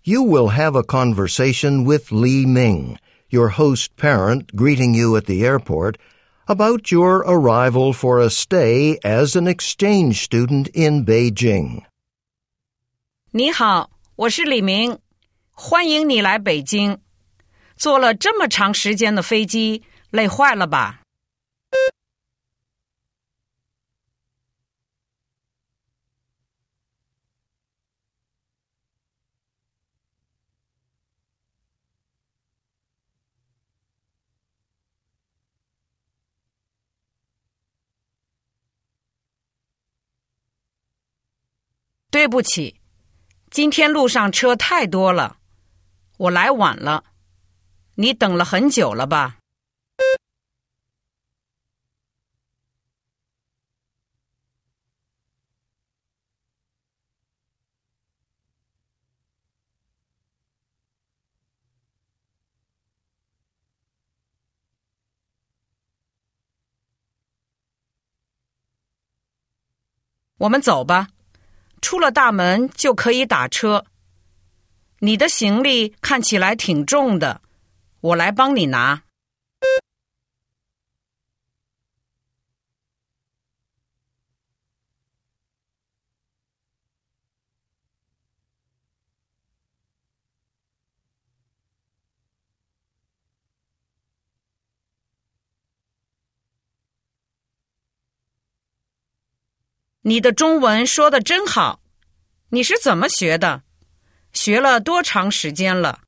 You will have a conversation with Li Ming, your host parent greeting you at the airport, about your arrival for a stay as an exchange student in Beijing. 你好，我是李明，欢迎你来北京。坐了这么长时间的飞机，累坏了吧？对不起，今天路上车太多了，我来晚了。你等了很久了吧？我们走吧，出了大门就可以打车。你的行李看起来挺重的，我来帮你拿。你的中文说得真好，你是怎么学的？学了多长时间了？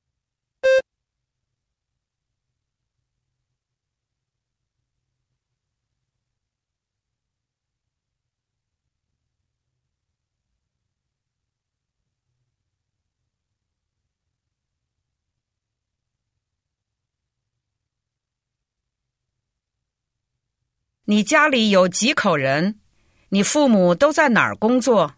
你家里有几口人？你父母都在哪儿工作？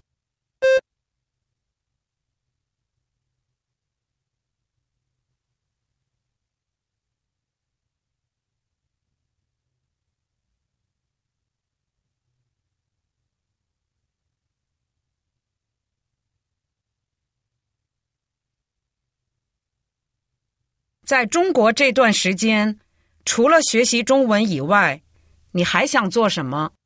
在中国这段时间，除了学习中文以外，你还想做什么？